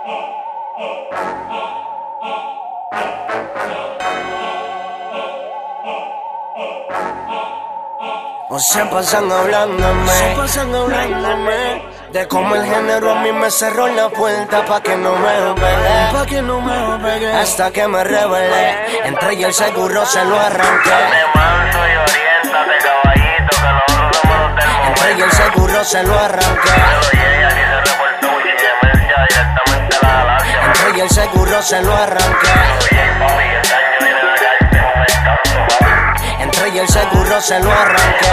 O se pasan hablándome de cómo el género a mí me cerró la puerta pa' que no me pegue, hasta que me rebelé, entre y el seguro se lo arranqué. Entre y el seguro se lo arranqué. Entre y el seguro se lo arranqué. Entre y el seguro se lo arranqué.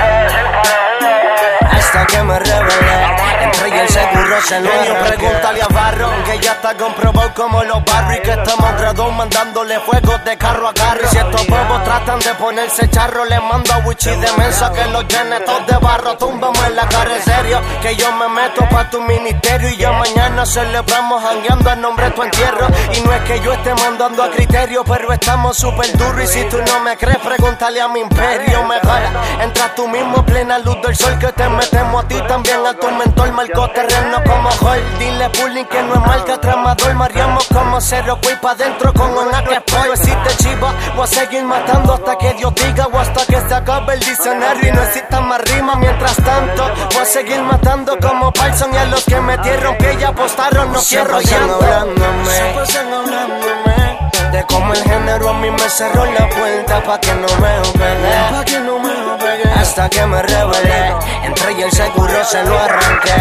Hasta que me rebelé, entre y el seguro se lo arranqué. Pregúntale a Barron, que ya está comprobado como los barrios, y que estamos grados mandándole fuego de carro a carro. Y si estos bobos tratan de ponerse charro, les mando a Wichi de mensa que los llene todos de barro. Túmbame en la cara, en serio, que yo me meto pa' tu ministerio, y ya mañana celebramos jangueando al nombre de tu entierro. Y no es que yo esté mandando a criterio, pero estamos súper duros, y si tú no me crees, pregúntale a mi imperio. Mejor entras tú mismo, plena luz del sol, que te metemos a ti también, a tu mentor. Marcó terreno como Hall, dile bullying que no es marca, tramador. Mariamos como cero, voy pa' dentro con una que spoil. No existe chiva, voy a seguir matando hasta que Dios diga, o hasta que se acabe el diccionario y no exista más rima. Mientras tanto, voy a seguir matando como Paulson, y a los que metieron pie y apostaron no quiero llanto. Se pasan hablándome de cómo el género a mí me cerró la puerta pa' que no me pegue, hasta que me rebelé, entre y el seguro se lo arranqué.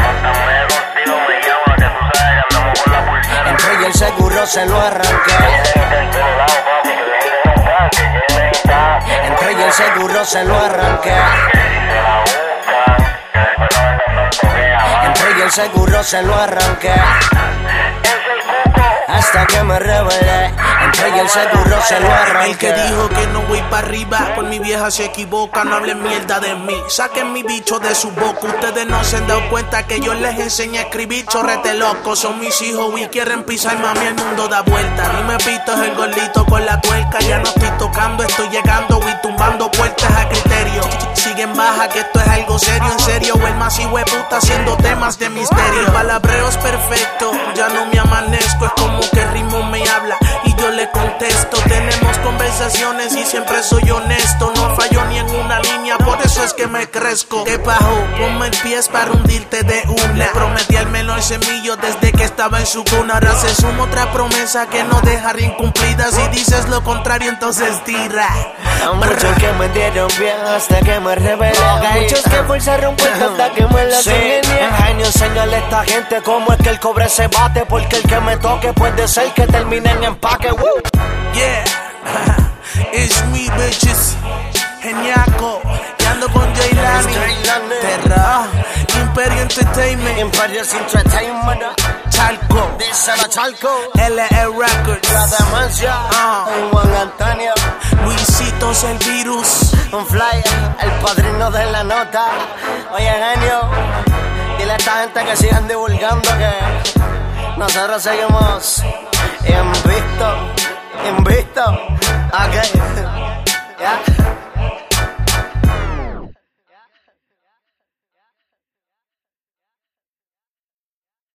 Entre y el seguro se lo arranqué. Entre y el seguro se lo arranqué. Entre y el seguro se lo arranqué. Hasta que me rebelé, entre y el seguro se lo arranqué. El que dijo que no voy pa' arriba, por mi vieja se equivoca, no hablen mierda de mí. Saquen mi bicho de su boca, ustedes no se han dado cuenta que yo les enseñé a escribir chorrete loco. Son mis hijos y quieren pisar, mami, el mundo da vuelta. Ni me pito es el gordito con la tuerca, ya no estoy tocando, estoy llegando y tumbando puertas a criterio. Siguen baja que esto es algo serio, en serio, o el más hijo de puta haciendo temas de misterio. El palabreo es perfecto, ya no me amanezco, es como que el ritmo me habla y yo le contesto. Tenemos conversaciones y siempre soy honesto, no fallo ni en una línea, por eso es que me crezco. ¿Qué bajo? Ponme el pies para hundirte de una. Le prometí al menor semillo desde que estaba en su cuna. Ahora se suma otra promesa que no dejaré incumplida. Si dices lo contrario, entonces tira. Muchos que me dieron bien hasta que me rebelé. Muchos que forzaron puertas hasta que me la ingenié. Genio, enséñale a esta gente cómo es que el cobre se bate, porque el que me toque puede ser que termine en empaque. Yeah, it's me, bitches. Geniaco, y ando con Jaylani. Terra, Imperio Entertainment. Imperio Entertainment. Chalco, Dice la Chalco. LL Records. La Demencia. Juan Antonio. Luisitos el virus. Un flyer, el padrino de la nota. Oye, genio, dile a esta gente que sigan divulgando que nosotros seguimos